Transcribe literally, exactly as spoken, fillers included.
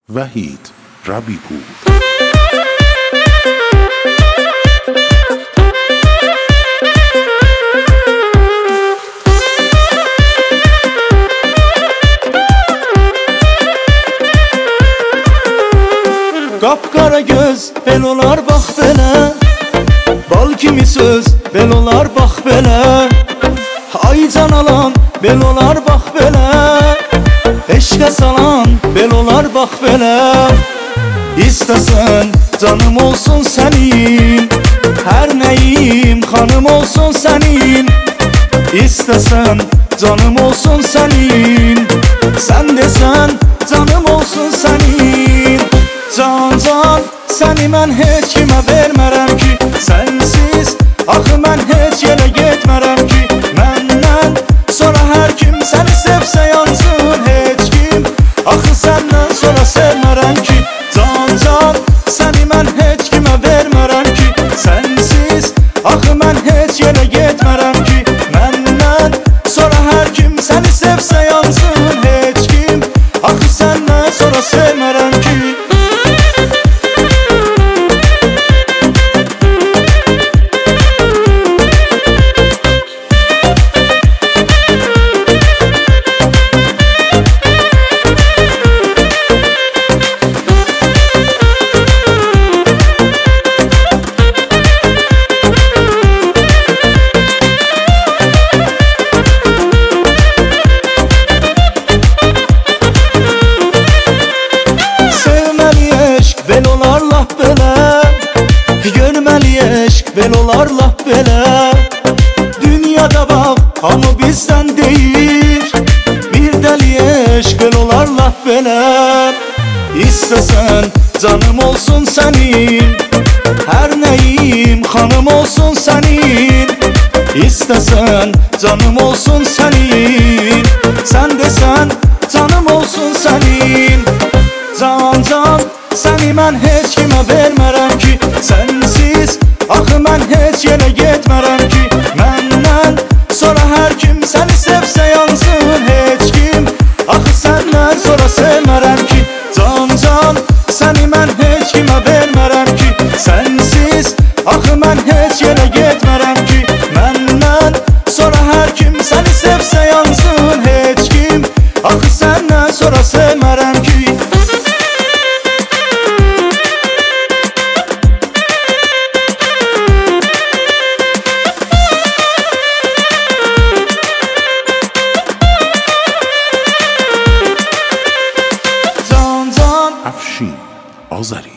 وحید ربیپور. Qapqara göz, bel olar bax belə. Bal kimi söz, bel olar bax belə. Ay can alan, bel olar bax belə. Eşqə salan, bel olar bax belə. İstəsən canım olsun sənin, hər nəyim xanım olsun sənin. İstəsən canım olsun sənin, sən desən canım olsun sənin. Can can, səni mən heç kimə vermərəm ki, sənsiz axı mən heç yerə getmərəm ki. Məndən sonra hər kim səni sevsə yansın, heç kim axı səndən sonra sevmərəm ki. Can can, səni mən heç kimə vermərəm ki, sənsiz axı mən heç yerə getmərəm ki. Məndən sonra hər kim səni sevsə yansın, heç kim axı səndən sonra sevmərəm ki. Bel olar laf belə, görməli eşq bel olar laf belə. Dünyada bax, hamı bizdən deyir, bir dəli eşq bel olar laf belə. İstəsən canım olsun sənin, hər nəyim xanım olsun sənin. İstəsən canım olsun sənin, sən desən canım olsun sənin. Can can, səni mən heç kimə vermərəm ki, sənsiz axı mən heç yerə getmərəm ki. Məndən sonra hər kim səni sevsə yansın, heç kim axı səndən sonra sevmərəm ki. Can can, səni mən heç kimə vermərəm ki, sənsiz axı mən heç yerə getmərəm ki. Məndən sonra hər kim səni sevsə yansın, heç kim axı səndən sonra sevmərəm ki. افشین آذری.